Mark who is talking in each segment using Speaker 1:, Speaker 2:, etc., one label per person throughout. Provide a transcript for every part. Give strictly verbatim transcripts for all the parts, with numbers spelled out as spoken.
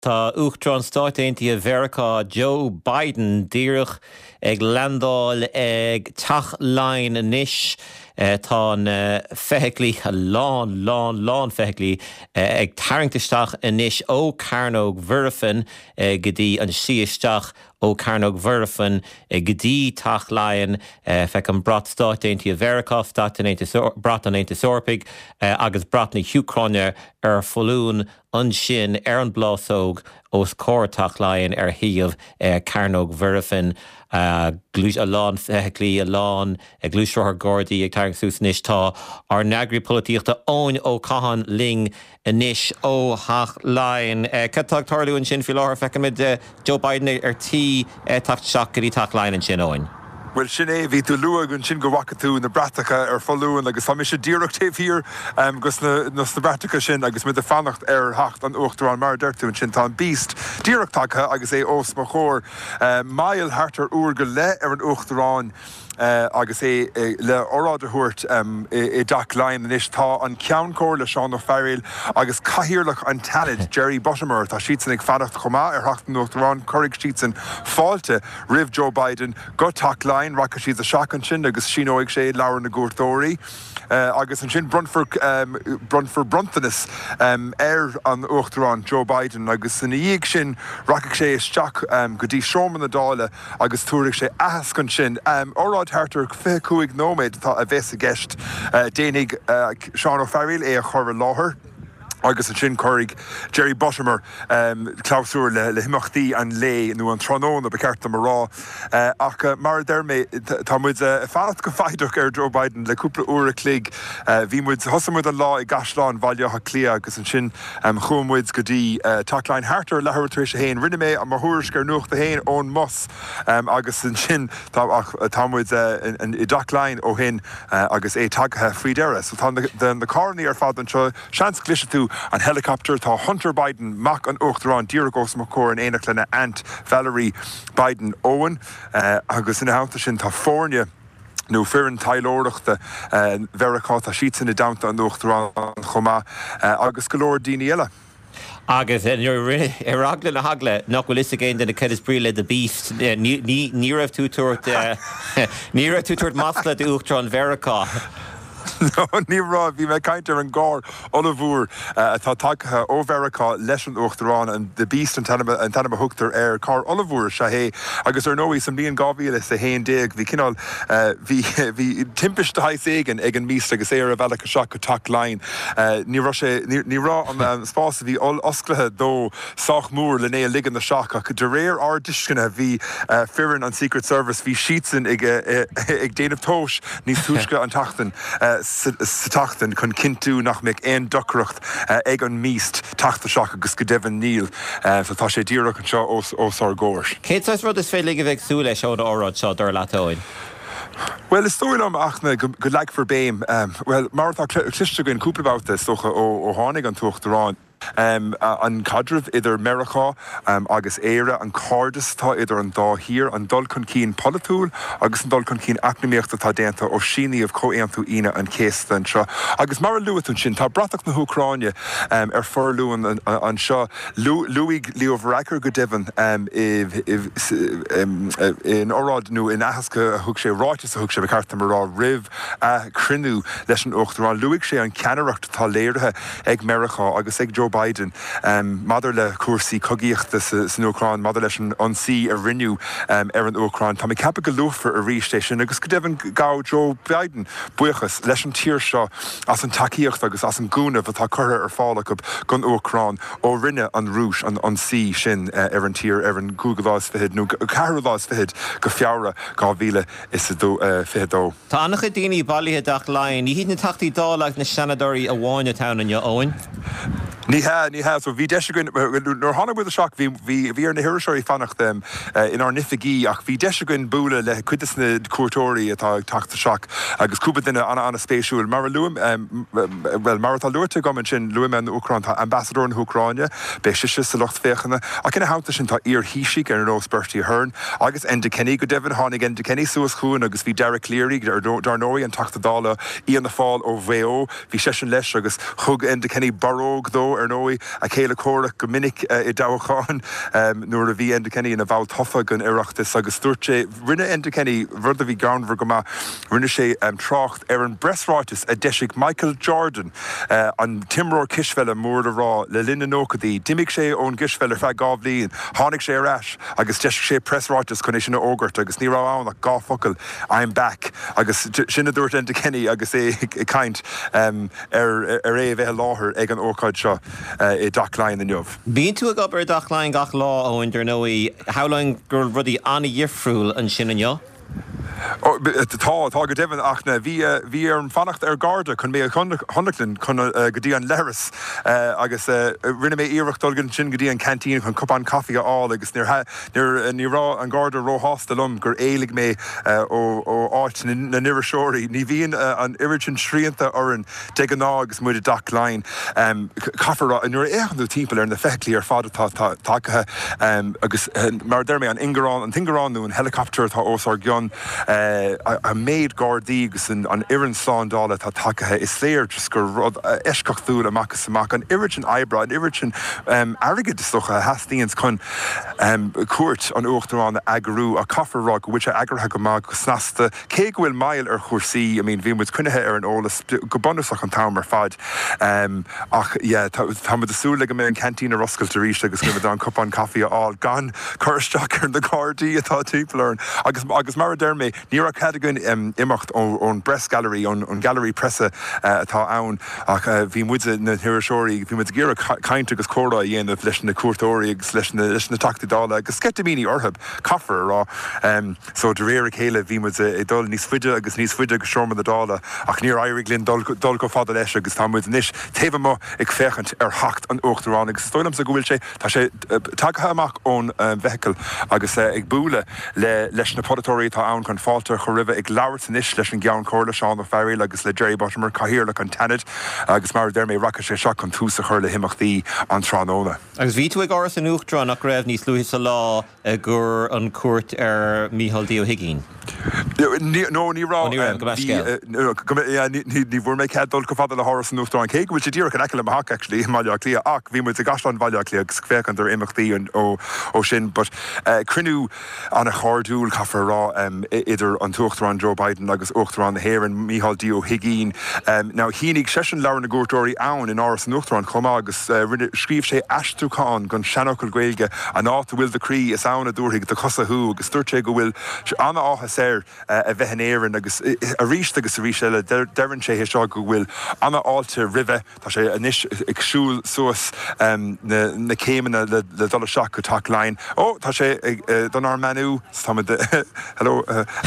Speaker 1: Tá Uachtaráin Stáit-Aontaithe Mheiriceá Joe Biden díreach ag landáil ag teach-leinn anois tá na feithiclí lán, lán, lán feithiclí ag tarraingteach anois ó Carnóg Mhuirifin go dtí an síosteach ó Carnóg Mhuirifin go dtí teach-leinn feadh an brat Stáit-Aontaithe Mheiriceá, brat an Aontas Eorpaigh agus brat na Ucráine ar fholún an sin ar an blásóg os cóir teach-leinn ar thaobh Carnóg Mhuirifin glúis a lán feithiclí a lán a glúiseoir Gordaí ag tarraing sús anois tá ar neagraí polítíochta óin ó Cathain Ling anois ó Teach-leinn. Catág tarlú an sin fi láthar feicimid Joe Biden ar tí tacht-seach go dtí teach-leinn an sin óin.
Speaker 2: Well, sin é, bhí tú luag an sin go bhacha tú na bratacha ar fholúin agus tá sé díreach taobh hir agus na na bratacha sin agus mid a fannacht ar hacht an Uachtaráin mar deirtú an sin tá an bíst díreachtacha agus é os mar chóir mail hartar uair go le ar an Uachtaráin Uh, agus é uh, le óráidir thuairt um, i teach-leinn anois tá an ceann-cóir le Seán Ó Feiril agus caithearlach an talid Jerry Buttimer tá siad san ag fadacht chomá ar hacht an Uachtaráin chuirigh siad san fáilte ribh Joe Biden go teach-leinn racha siad a seach an sin agus sin óigh sé leabhar na gúirtóirí uh, agus an sin brunfor um, brunfor bruntanas um, ar an Uachtaráin Joe Biden agus san íag sin racha sé isteach um, go dtí seomra na dála agus túirigh sé ahas an sin um, hartar fé cuaig nóméid tá a bheits a gceist déananig Seán Ó Feiril é a chur láthair agus an sin choirigh Jerry Buttimer um, cláusúr le, le himachtaí an lé nó an trónón a becerta mar rá uh, ach uh, mar dermé tá muid uh, fanat go faideach ar Joe Biden le cúpla uair a clig uh, bhí muid thosamid an lá i gasláán bhailteach clia agus an sin um, chuamuid go dtí uh, teach-leinn hartar lethir tar éis a héin rinne mé a mar thuairis gur nuacht a héin ón mos um, agus an sin tá muid uh, an i teach-leinn ó hin uh, agus é tagathe frídéire so tá den na carnaí ar fad an seo seans clise tú an helicopter tá Hunter Biden mac an Uachtaráin díreach mar chóir an éanach lena Aunt Valerie Biden Owen uh, agus ina háanta sin tá fórne nó fearan tailóireachta Mheiriceá tá siad sanna damta an Uachtaráin chomá agus go leor daoine eile.
Speaker 1: Agus ar agla na hagla nach bhfuil is a géin den ceidir bríle de bíst ní raibh tú tuairt ní raibh tú tuairt masla de Uachtaráin Mheiriceá.
Speaker 2: No, ní rá, bhí me caintear an gár olahúr atá tagathe ó Mheiriceá leis an Uachtaráin an de bíst an tanama an tanama thugtar ar cá olahúr se hé agus ar nóí sam líon gábhíle sa héon déag bhí cinál bhí bhí timpiste haith éigen ag an míst agus é ar a bhealach seach go teach-leinn ní rá sé ní rá an spása bhí osclathe dó sách mór le né ligan na seach ach de réir ár discinne bhí fearan an Secret Service bhí siadsan ag ag déanamh tóis níos túisce an tachtain sa tachtain chun cintú nach méid éon docreacht ag an míst tachta seach agus go deimhin níl so tá sé díreach an seo os ar ggóir.
Speaker 1: Céad rud is féile go bheith súla seo áráid seo dar leatóin?
Speaker 2: Well, is stoil am achna go leag for béim. Um, well, mar tá cliste goin cúplabáta socha ó tháinig an Uachtaráin. Um, uh, an cadrah idir Mheiriceá um, agus éire an cardas tá idir an dá hir an dul chun cín polytúil agus an dul chun cín acnaíochta tá déanta ó síníomh comhéantú ine an céasta an seo. Agus mar luúún sin tá bratach na Uachráine um, ar forlúin an, an, an seo luigh líomhreacar go deimhin um, um, in óráid nó in ahasca a thug sé ráitis a thug sé bhecarta mar rá ribh a crinú leis an Uachtaráin. Luigh sé an ceanaireacht tá léirithe ag Mheiriceá agus ag Joe Biden um, madidir le cuasaí cogaíochta san Uachtaráin madidir leis an ansaí a rinneú um, ar an Uachtaráin. Tá mé ceappa go luafar a rís sin agus go deimhin gá Joe Biden buchas leis an tír seo as an takeíocht agus as an gúnamh atá curtha ar fála go gon Uachtaráin ó rinne an rúis an ansaí sin uh, ar an tír ar an Google-lás fihid nó Carolás fihid go feabhra gá bhíle is a dó uh, fihidó.
Speaker 1: Tá annach a daoine bailíthe teach-leinn ní híad na tachtaí dálaach na seanadóirí a bháine tán an Óin?
Speaker 2: Ní ha, ní ha, so bhí deisiúin, nor hána bud a seach, bhí ar na hiiriseoirí fannacht dem in ar nifigí, ach bhí deisiúin búla le cuidas na cuairtóirí atá tachta seach, agus cúpa duine anna anna spéisiúil. Mar luam, well, mar atá luirte gomann sin luam an Uachtaráin tá ambassador na Uachráine, be siise sa locht féchanna, ach ina háanta sin tá ír híisiigh ar an óspertí hern, agus Enda Kenny go deimhin tháinig Enda Kenny suas chuain, agus bhí Derek Leary ar darnóí an tachta dála í an na fáil ó bhéó, bhí sé sin leis agus chug Enda Kenny baróg dó ar nói a chéile córa go minic i dáchaáin nuair a bhí enda Kenny in a bhil tofa gan iireachtas agus dúirte rinne enda Kenny rud a bhí ganmhar go má rinne sé trocht ar an bresráitis a deisiigh Michael Jordan an timróir kisfeile mór a rá le linne nócadaí dimig sé ón gisfeile fe gábhlíon tháinig sé ras agus deisiigh sé presráitis chun é sinna ógurt agus ní rá ann a gá focail I'm back agus sinna dúirt enda Kenny agus é caint ar ar é bheith láthair ag an ócáid seo i dachláin na neomh.
Speaker 1: Bíonn tú a gobar ar dachláin gach lá ó idir nóí hálainn gur rudí anna dhiofriúil an sin inneo?
Speaker 2: Tá tá go déhann achna bhí bhí ar an fannacht ar garda chun mé chunalinn chun go dtí an leras agus rinne mé iirechtdul sin go dtí an cantín chun cupán caí áil agus níor ní rá an garda róthasta lom gur éalaigh mé ó ó áit na nuiriseoirí ní bhíon an iritin sríanta orann de an ná agus muid a dachláin cafarrá nuair échanú timppla ar na feclí ar fád takeithe agus mar deir mé an ingarrán an tingarránú an helicopter tá ósar gionn a méid Gardaí agus an iireann sláándála tá takeithe is léir just gur rud eisceachúil amachchas amach an iritin ebra an iritin airgid is socha hastíons chun cuairt an uachtarrán agarú a cafarrá go bhfuil agrathe go má go snasta cé go bhfuil mail ar chósaí I mean bhí muid cunethe ar an ólas go bonúsach an tam ar fad ach tá mu asúla go mé an cantín a roscailta ríiste agus go an cupán caí áil gan chuirteach ar na Gardaí atá timppla agus agus mar deir mé ní a cadagann imimecht ón Bress Gallery ón Gallery Presse atá ann ach bhí muide na hiiriseoirí bhí muid ggéar caint agus córa dhéanamh leis na cuairtóirí agus leis leis na tactadála agus scetamíní orthab caafar rá so de réir chéile bhí muid i dul níos fuide agus níos fuide agus seomra na dála ach níor éirigh linn dul go fada leis agus tá muid níos taobh mo ag féchant ar hacht an uachtarrán agus stoilm sa go bhfuil sé tá sé takeithe amach ón vehicle agus ag búla le leis na podatóirí tá ann chun fáiltar chu ribh ag labhart san isis leis an gceann cóirla seán na feiril agus le Jerry Bottomer cahirirla an tanid agus mar deir mé racha sé seo chun túsa chuir le himachtaí an tránóna.
Speaker 1: Agus ví tú ag áras an uachtarrán nach raibh níos luí sa lá gur an cuairt ar Mícheál Dío Higgín.
Speaker 2: No, ní rá ní bhfuair mé ceaddul go fada le háras an uachtarrán cé go bhfuil sé ddíach an eice le hac actually maiile clia ach bhí muid a gaslan bhaile clia agus féchan ar imachtaí ó ó sin but crinú an a chárdúil caafar rá idir an tuachtarrán Joe Biden agus uachtarrán na héireann Mícheál Dío Higgín ná hínig sesin leabhar na gúirtóirí ann in áras an uachtarrán chumá agus rinne scríomh sé eistúcháin gon seanachil gaeilge an áta bhfuil de crí is anna dúirthaigh de cosathú agus dúirte go bhfuil anna áthas air a bheith an éireann agus a ríist agus a ríist eile deann sé seo go bhfuil anna áilte ribhe tá sé inis ag siúil suas na céimeanna le dul seach go tachláin ó tá sé don ar menú hello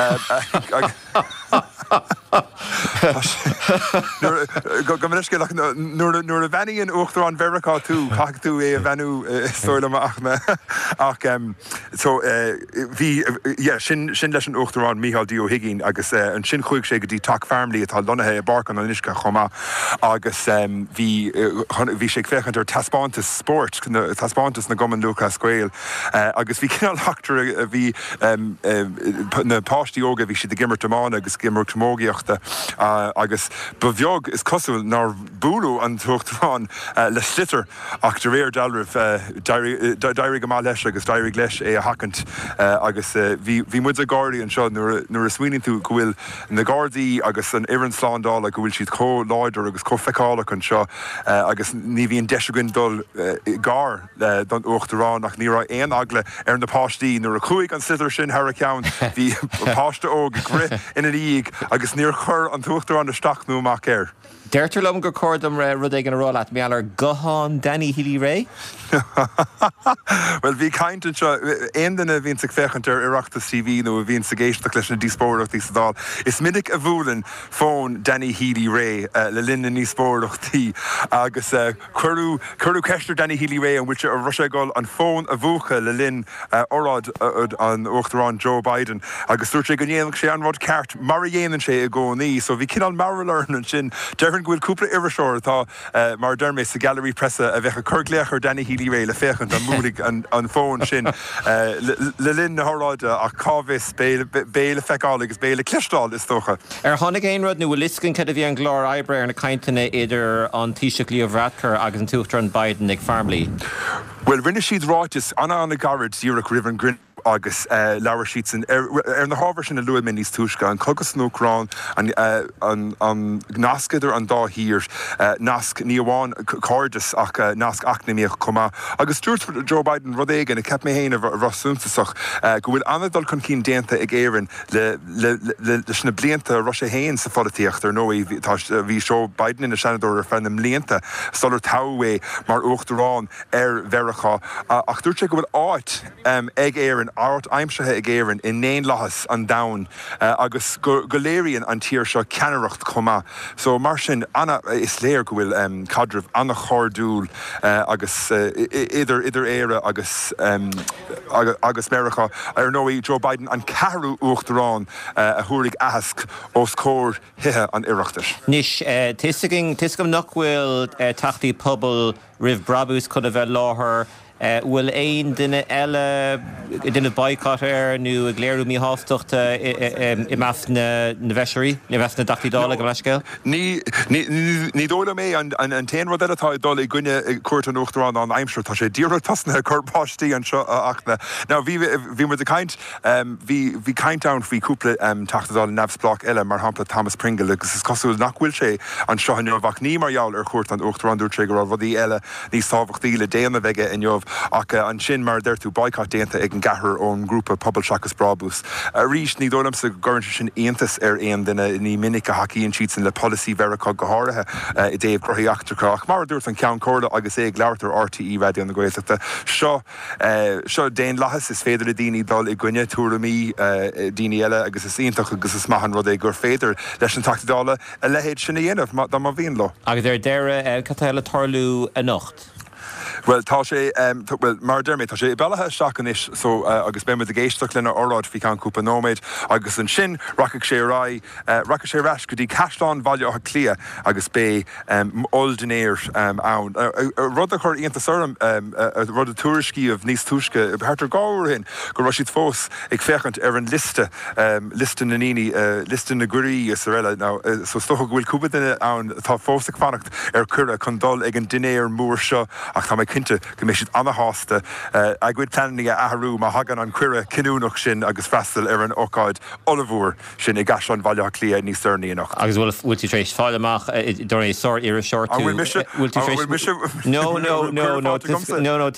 Speaker 2: nuair a bhenaíon uachtarrán Verachá tú chaach tú é a bhenú stoilm achna ach so bhí sin sin leis an uachtarrán Mícheál Dío Higgín agus an sin chuig sé go dtí tac fearmlaí atá lonathe i barcan an isca chomá agus bhí bhí sé féchant ar taspáintas sport taspáintas na goman Lucas Squail agus bhí cinál haachtar a bhí na páistí óga bhí si de gimmar tomána agus gimmar tomógiaachta agus ba bheog is cosúil nar búlú an tuachtarrán le slitar ach de réir dalrih dairigh go má leis agus dairigh leis é a hacant agus bhí muid a Gardaí an seo nuair a swinning tú go bhfuil na Gardaí agus an iireann sláándála go bhfuil siad có láidir agus có feicála an seo agus ní bhíon deisiúgann dul gar don uachtarrán ach ní rá éon agla ar na páistí nuair a chuig an slitar sin thar a ceann hí páiste óg gri ina íig agus níor chur an tuachtarrán na stachnú amach air.
Speaker 1: Deirtar lom gur cordam ra rud ag an rálat meallar gohan Danny Healy Ray?
Speaker 2: Well, bhí caint an seo aon duine bhíonn sa féchantar iireachtas T V nó a bhíonn sa géisteach leis na díospóireachtaí sa dál. Is minic a bhúlann fón Danny Healy Ray le linn na níospóireachtaí agus chuirú chuirú ceistir Danny Healy Ray an bhfuilte a Russiagáil an fón a bhuacha le linn órád an uachtarrán Joe Biden agus dúirt sé go dhéanamh sé an rud ceart mar a dhéanann sé a gcónaí, so bhí cinál marlar an sin deir Rivan Gwil Cooper Ivershore, tá mar dermé sa gallery pressa a bheith a curgléachar Danny Healy ré le féchant an múlig an phone sin le linn na háráide a cávis béle feicáil agus béle clistáil is tócha.
Speaker 1: Ar tháinig éon rud nó bhfuil liscin cad a bhí an glár ebre ar na cainteanna idir an Taoiseach Leo Varadkar agus an Tuachtar an Biden ag Farmley.
Speaker 2: Well, rinne siad ráitis anna anna garad díreach Rivan Grin agus uh, leabhar siad ar er, er na hábhar sin na luad min níos túisce an cogus nócrán an, uh, an, an nascaidir an dá hír uh, nasc ní amháin cordis ach uh, nasc acnamíoch comá. Agus dúirt Joe Biden rud éigen a ceap mé héana a rasúntasach uh, go bhfuil anadal chun cín déanta ag éireann le, le, le, le sna blianta ro sé héin sa folaíocht ar nóí bhí Joe Biden in na senador ar fennam blianta solar táhé mar uachtarrán ar verachá uh, ach dúirt sé go bhfuil áit um, ag éireann art aimimsethe ag éireann in néon lahas an dain uh, agus go léiríonn an tír seo ceannaireacht comá. So mar sin anna is léir go bhfuil um, cadrih anna chordúil uh, agus uh, idir idir éire agus um, agus, agus Mericha ar nóí Joe Biden an cearú uachtarrán uh, a thuaigh ahasc os cór hithe an iireachtas.
Speaker 1: Nis uh, tisagin tisgam nachhfuil uh, tachtaí pobl rih brabús chud a bheith láthair Uh, bhfuil éon duine eile duine boicot ar nó ag léirú mí hástochta i meas na bheisirí, na bheas na dachtaídála go leisceil?
Speaker 2: Ní dóla mé an téan rud eiletá dul i gcuine cuairt an uachtarrán an aimimseir tá sé díreach tasna chupáistí an seo achna. Ná bhí mar de caint bhí caint ann faoi cúpla tachtadála nebsblach eile mar hampla Thomas Pringle agus is cosúil nachhfuil sé an seo neomhach ní margheall ar chuirt an uachtarrán dúirt sé go raibh rudí eile níos tábhachtaí le déana bheige in neomh ach uh, an sin mar d'irtú boicot déanta ag an gcathair ón grúpa pobl seachas brabús. A rís ní dólam sa gcuireann sin aontas ar aon duine ní minic a haíonn siad san le policy verachá go háirithe uh, i dtéobh cruthaíochtachá ach mar dúirt an ceann córa agus é ag leabhartar R T E radio an na Gaeltachta. Seo uh, seo déon lahas is féidir a daoine dul i gcuine túramí uh, daoine eile agus is aontach agus is maithan rud é gur féidir leis an tachtadála a lehéad sinna dhéanamh dá má bhíon lo.
Speaker 1: Agus ar deire uh, catáile tarlú a nocht.
Speaker 2: Well, tá sé um, well, mar dermé tá sé bealathe seachan is so uh, agus bé a géisteach lena orráid fi can cúpa nóméid agus an sin racaigh sé rá uh, racaigh sé ras go dtí caiisteán bhaile clia agus bé um, oldinéir um, ann. Uh, uh, rud a chur íontas orm um, uh, rud a túriscí of níos túisce beartar gáir hin go ra siad fós ag féchant ar an liste um, liste na níní uh, liste na gurí is eile ná uh, so stocha bhfuil cúpa duine ann tá fós ag fannacht ar cura chun dul ag an dunéir mór seo ach tá cinnte go mé siad anna hásta uh, a gcuid planning a aharú má hagan an cuire cinúnach sin agus freistal ar an ócáid olivúr sin i gas an bhaile clia níos starníach.
Speaker 1: Agus bhfuil bhfuil tú trééis fáil amach dúir é sort ar a seirtú.
Speaker 2: Bhfuil mise?
Speaker 1: Bhfuil tú trééis? No, no, no, no, no, no,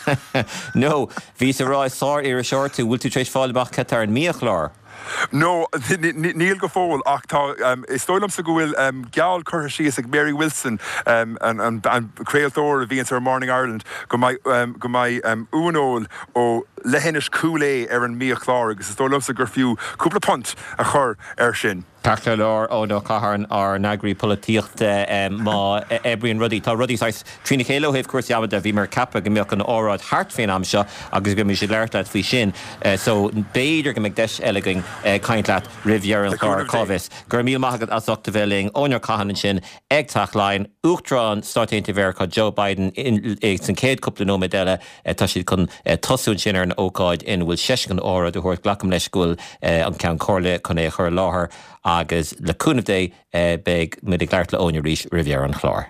Speaker 1: no, bhí sa rá sort ar a seirtú, bhfuil tú trééis fáil amach catar an míochlár.
Speaker 2: No, níl go fóil ach tá um, is stoilm sa go bhfuil um, geall chuir síos ag Mary Wilson um, an, an, an créaltóir a bhíonn ar Morning Ireland go mai um, go mai um, únóil ó lehénis cúlé ar an míochlár agus is stoilm sa gur fiú cúpla pont a chur ar sin.
Speaker 1: Tacla lár ó nó caharn ar nagraí políocht má ebrion rudí tá rudí sais trína chéile héh cuasa abada bhí mar cappa go mbeoch an óráid hart féin am seo agus go mé sé leirtad faoi sin so béidir go meid deis eileging caiintlaat rihhear an char cávis gur míl maigad asachta bheling ónar caihan sin ag tachlein uachtarrán státeanta Mericha Joe Biden ag san céad cúpla nóméid eile tá siad chun tosún sin ar an ócáid in bhfuil seis an óra do thuirt glacham leis gúil an ceann cóirla chun é chur láthair agus le cúnamh dé beag muid ag leart le ónna rís rihhear an chlár.